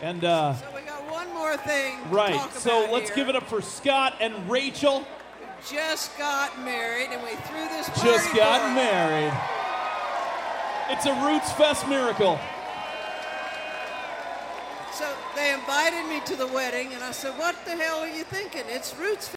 And So we got one more thing to right, talk so about let's here. give it up for Scott and Rachel. Just got married, and we threw this party Just got for 'em. married. It's a Roots Fest miracle. So they invited me to the wedding, and I said, "What the hell are you thinking? It's Roots